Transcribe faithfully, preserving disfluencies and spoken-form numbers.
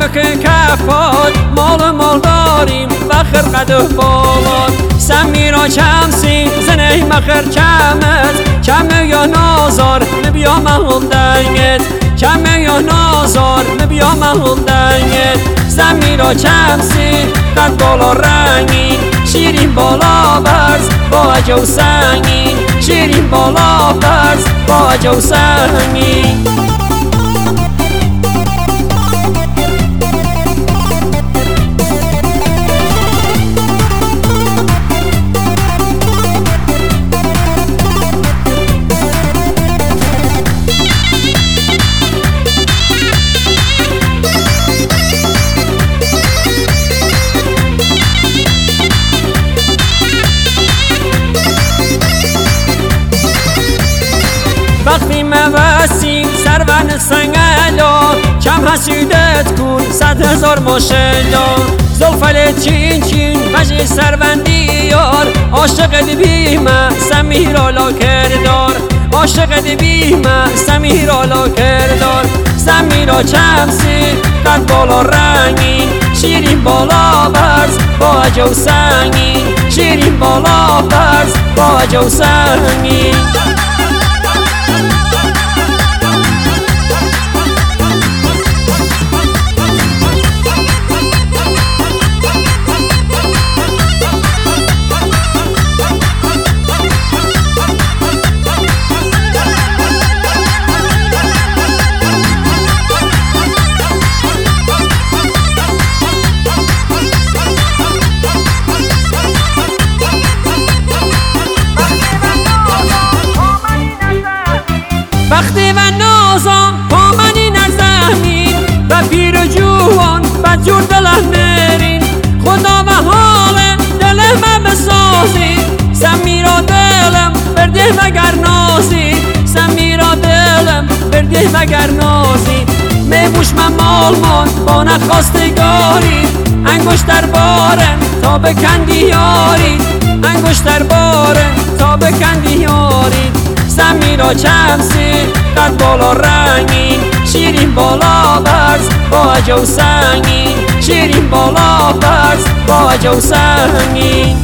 که کفات مال مال داریم و خرقد و بالات سم میرا چمسی زنه مخر چمت چمه یا نازار مبیا مهم دنگت چمه یا نازار مبیا مهم دنگت سم میرا چمسی قد بالا رنگین شیرین بالا برز با عجو سنگین شیرین بالا برز با عجو سنگین وقتی موسیم سرون سنگلا کم حسیدت کن صد هزار ماشالله زلفل چین چین وجه سرون دیار عاشق دیبیمه سمیرالا کردار عاشق دیبیمه سمیرالا کردار سمیرا چمسی قد بالا رنگین شیرین بالا برز با عجو سنگین شیرین بالا برز با عجو سنگین وقتی و نازم با منی نرزمین و پیر و جوان و جور دلم نرین خدا و حال دلم بسازی سمیرا دلم برده مگر نازی سمیرا دلم برده مگر نازی میبوش من مالمان با نخواستگاری انگشتر بارن تا بکندی یاری انگشتر بارن تا بکندی یاری سمیرا چمسی قد بالا رنگین شیرین بالا برز با عجو سنگین شیرین بالا برز با عجو سنگین